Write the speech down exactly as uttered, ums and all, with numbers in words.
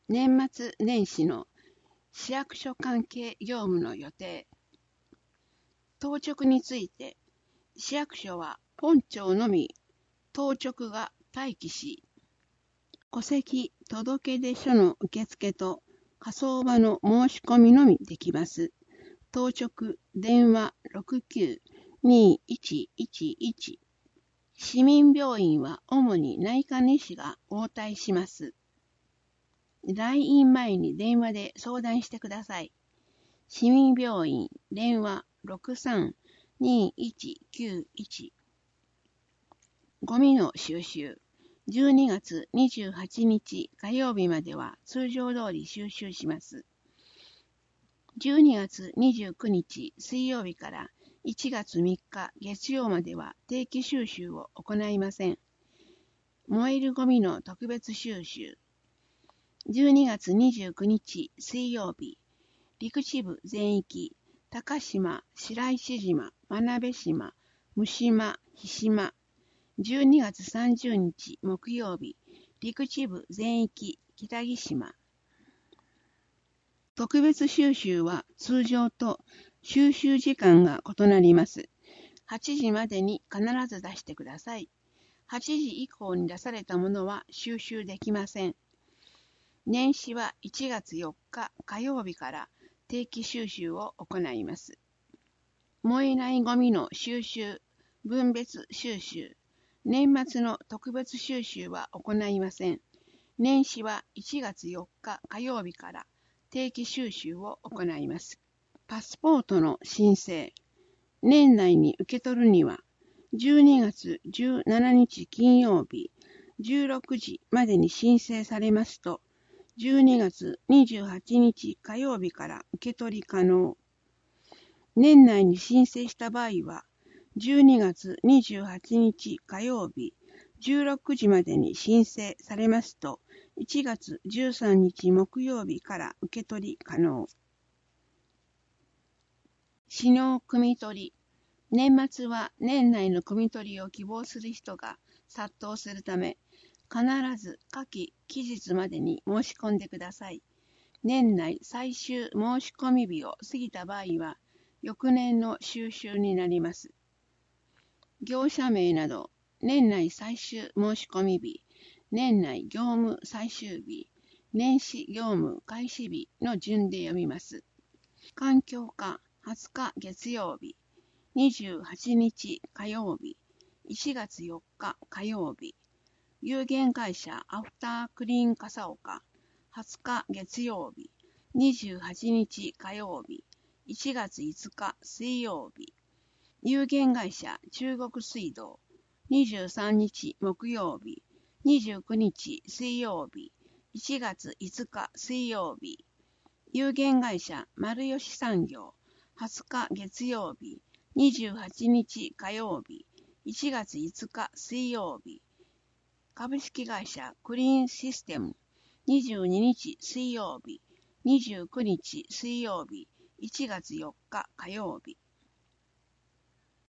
年末年始の市役所関係業務の予定。当直について、市役所は本庁のみ当直が待機し、戸籍届出書の受付と火葬場の申し込みのみできます。当直電話 ろくきゅう にいちいちいち。市民病院は主に内科医師が応対します。来院前に電話で相談してください。市民病院電話 ろくさん にいちきゅういち。ゴミの収集。じゅうにがつにじゅうはちにち火曜日までは通常通り収集します。じゅうにがつにじゅうくにち水曜日からいちがつみっか月曜までは定期収集を行いません。燃えるゴミの特別収集。じゅうにがつにじゅうくにち水曜日、陸地部全域、高島、白石島、真鍋島、三島、日島。じゅうにがつさんじゅうにち木曜日、陸地部全域、北木島。特別収集は通常と収集時間が異なります。はちじまでに必ず出してください。はちじ以降に出されたものは収集できません。年始はいちがつよっか火曜日から定期収集を行います。燃えないゴミの収集、分別収集。年末の特別収集は行いません。年始はいちがつよっか火曜日から定期収集を行います。パスポートの申請。年内に受け取るには、じゅうにがつじゅうしちにち金曜日じゅうろくじまでに申請されますと、じゅうにがつにじゅうはちにち火曜日から受け取り可能。年内に申請した場合は、じゅうにがつにじゅうはちにち火曜日じゅうろくじまでに申請されますと、いちがつじゅうさんにち木曜日から受け取り可能。市納汲み取り。年末は年内の汲み取りを希望する人が殺到するため、必ず下記期日までに申し込んでください。年内最終申し込み日を過ぎた場合は、翌年の収集になります。業者名など、年内最終申し込み日、年内業務最終日、年始業務開始日の順で読みます。環境課はつか月曜日、にじゅうはちにち火曜日、いちがつよっか火曜日、有限会社アフタークリーン笠岡はつか月曜日、にじゅうはちにち火曜日、いちがついつか水曜日、有限会社中国水道にじゅうさんにち木曜日、にじゅうくにち水曜日、いちがついつか水曜日、有限会社丸吉産業はつか月曜日、にじゅうはちにち火曜日、いちがついつか水曜日、株式会社クリーンシステムにじゅうににち水曜日、にじゅうくにち水曜日、いちがつよっか火曜日。